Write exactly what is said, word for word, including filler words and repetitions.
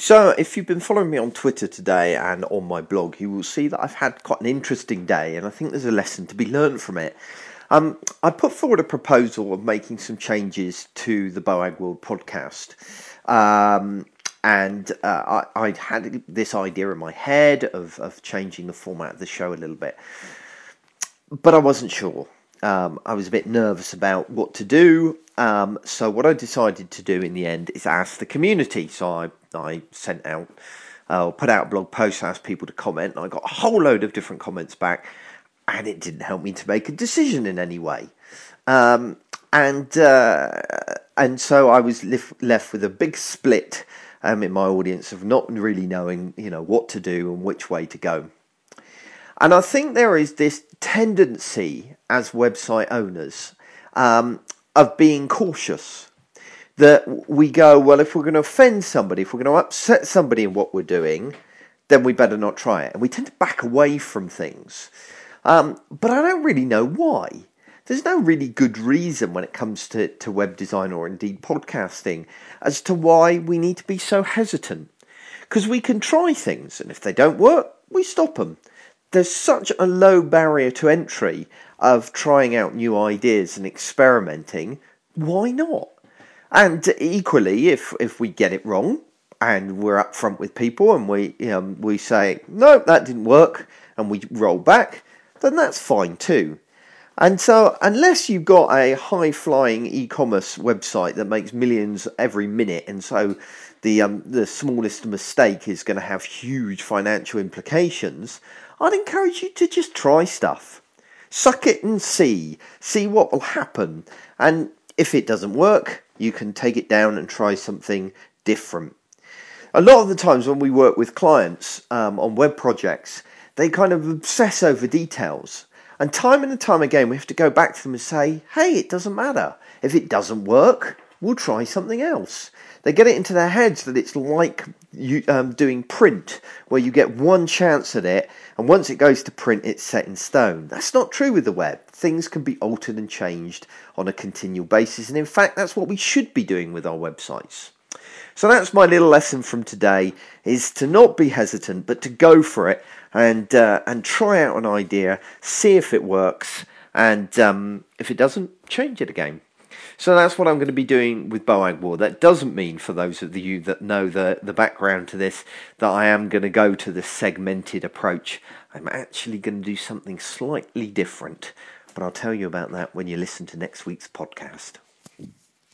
So, if you've been following me on Twitter today and on my blog, you will see that I've had quite an interesting day, and I think there's a lesson to be learned from it. Um, I put forward a proposal of making some changes to the Boag World podcast, um, and uh, I, I'd had this idea in my head of, of changing the format of the show a little bit, but I wasn't sure. Um, I was a bit nervous about what to do, um, so what I decided to do in the end is ask the community. So I, I sent out, uh, put out a blog post, asked people to comment, and I got a whole load of different comments back, and it didn't help me to make a decision in any way. Um, and uh, and so I was lef- left with a big split um, in my audience of not really knowing, you know, what to do and which way to go. And I think there is this tendency as website owners um, of being cautious. That we go, well, if we're going to offend somebody, if we're going to upset somebody in what we're doing, then we better not try it. And we tend to back away from things. Um, but I don't really know why. There's no really good reason when it comes to, to web design or indeed podcasting as to why we need to be so hesitant. Because we can try things, and if they don't work, we stop them. There's such a low barrier to entry of trying out new ideas and experimenting. Why not? And equally, if, if we get it wrong and we're upfront with people and we um, we say, no, that didn't work, and we roll back, then that's fine too. And so unless you've got a high-flying e-commerce website that makes millions every minute, and so the um, the smallest mistake is going to have huge financial implications, I'd encourage you to just try stuff. Suck it and see. See what will happen. And if it doesn't work, you can take it down and try something different. A lot of the times when we work with clients um, on web projects, they kind of obsess over details. And time and time again, we have to go back to them and say, hey, it doesn't matter. If it doesn't work, we'll try something else. They get it into their heads that it's like you, um, doing print, where you get one chance at it, and once it goes to print, it's set in stone. That's not true with the web. Things can be altered and changed on a continual basis, and in fact, that's what we should be doing with our websites. So that's my little lesson from today, is to not be hesitant, but to go for it and uh, and try out an idea, see if it works, and um, if it doesn't, change it again. So that's what I'm going to be doing with Boag World. That doesn't mean, for those of you that know the, the background to this, that I am going to go to the segmented approach. I'm actually going to do something slightly different, but I'll tell you about that when you listen to next week's podcast.